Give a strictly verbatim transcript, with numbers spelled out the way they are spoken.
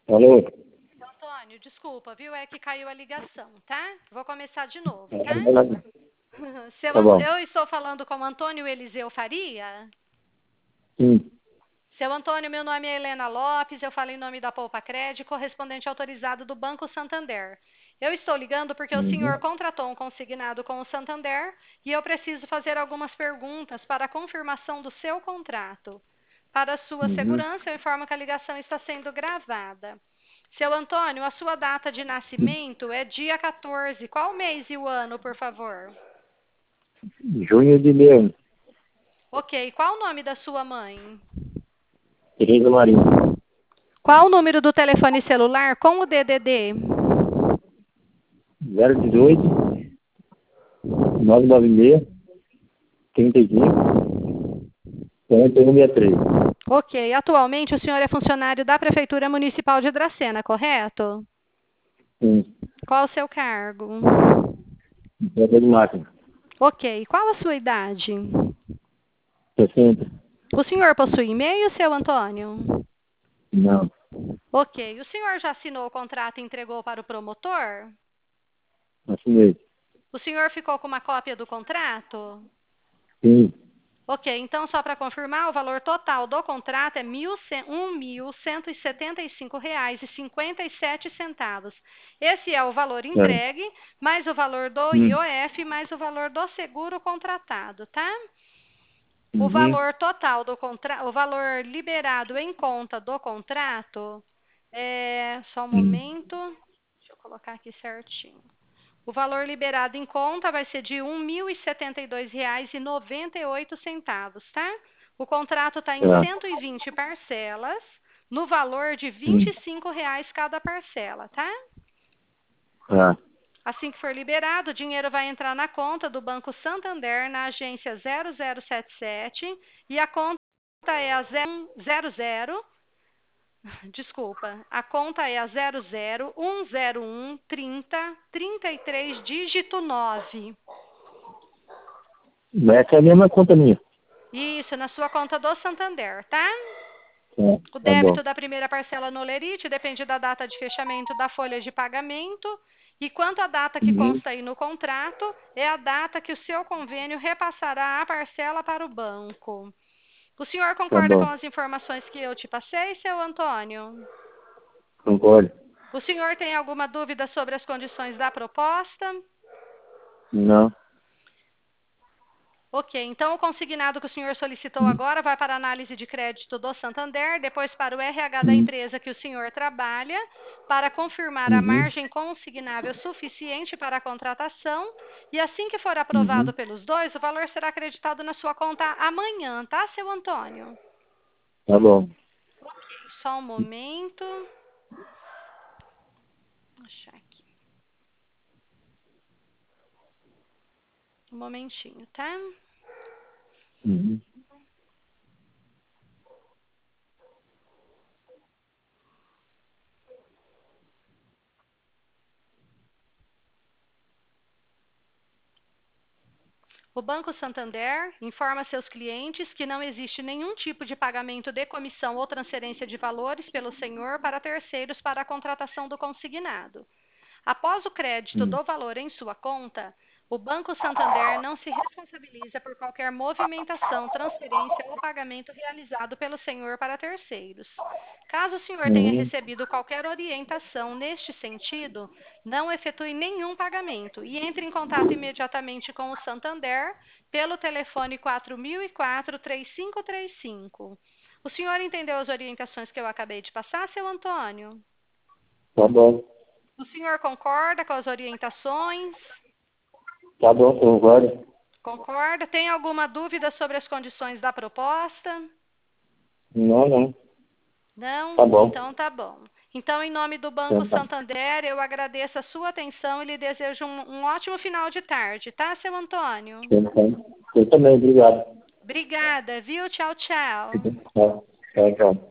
Alô? Antônio, desculpa, viu? É que caiu a ligação, tá? Vou começar de novo, tá? Seu Tá Ant- bom. Eu estou falando com o Antônio Eliseu Faria? Sim. Seu Antônio, meu nome é Helena Lopes, eu falo em nome da Poupa Crédito, correspondente autorizado do Banco Santander. Eu estou ligando porque o senhor Uhum. contratou um consignado com o Santander e eu preciso fazer algumas perguntas para a confirmação do seu contrato. Para sua Uhum. segurança, eu informo que a ligação está sendo gravada. Seu Antônio, a sua data de nascimento é dia quatorze. Qual mês e o ano, por favor? Junho de Leão. Ok. Qual o nome da sua mãe? Tereza Marinho. Qual o número do telefone celular com o D D D? zero dezoito, nove nove seis, trinta e cinco, quarenta e um sessenta e três. Ok. Atualmente, o senhor é funcionário da Prefeitura Municipal de Dracena, correto? Sim. Qual o seu cargo? Entrega de máquina. Ok. Qual a sua idade? sessenta. O senhor possui e-mail, seu Antônio? Não. Ok. O senhor já assinou o contrato e entregou para o promotor? Assinei. O senhor ficou com uma cópia do contrato? Sim. Ok, então só para confirmar, o valor total do contrato é um mil cento e setenta e cinco reais e cinquenta e sete centavos. Esse é o valor É. entregue, mais o valor do Hum. I O F, mais o valor do seguro contratado, tá? O Uhum. valor total do contrato, o valor liberado em conta do contrato é, só um Hum. momento, deixa eu colocar aqui certinho. O valor liberado em conta vai ser de um mil e setenta e dois reais e noventa e oito centavos, tá? O contrato está em Tá. cento e vinte parcelas, no valor de vinte Hum. e cinco reais cada parcela, tá? Tá. Assim que for liberado, o dinheiro vai entrar na conta do Banco Santander, na agência zero zero sete sete, e a conta é a zero zero, desculpa, a conta é a zero zero um zero um trinta trinta e três dígito nove. Essa é a mesma conta minha. Isso, na sua conta do Santander, tá? Tá. O Tá bom. débito da primeira parcela no Lerite depende da data de fechamento da folha de pagamento. E quanto à data que Uhum. consta aí no contrato, é a data que o seu convênio repassará a parcela para o banco. O senhor Tá concorda com bom. as informações que eu te passei, seu Antônio? Concordo. O senhor tem alguma dúvida sobre as condições da proposta? Não. Ok, então o consignado que o senhor solicitou Hum. agora vai para a análise de crédito do Santander, depois para o R H da Hum. empresa que o senhor trabalha, para confirmar a Uhum. margem consignável suficiente para a contratação, e assim que for aprovado Uhum. pelos dois, o valor será acreditado na sua conta amanhã, tá, seu Antônio? Tá bom. Só um momento. Vou achar aqui. Um momentinho, tá? Uhum. O Banco Santander informa seus clientes que não existe nenhum tipo de pagamento de comissão ou transferência de valores pelo senhor para terceiros para a contratação do consignado. Após o crédito Hum. do valor em sua conta, o Banco Santander não se responsabiliza por qualquer movimentação, transferência ou pagamento realizado pelo senhor para terceiros. Caso o senhor tenha Uhum. recebido qualquer orientação neste sentido, não efetue nenhum pagamento e entre em contato imediatamente com o Santander pelo telefone quatro mil e quatro, três cinco três cinco. O senhor entendeu as orientações que eu acabei de passar, seu Antônio? Tá bom. O senhor concorda com as orientações? Tá bom, concordo. Concorda? Tem alguma dúvida sobre as condições da proposta? Não, não. Não? Tá bom. Então tá bom. Então, em nome do Banco Então tá. Santander, eu agradeço a sua atenção e lhe desejo um, um ótimo final de tarde, tá, seu Antônio? Então, eu também, obrigado. Obrigada, viu? Tchau, tchau. Tchau, tchau. Tchau.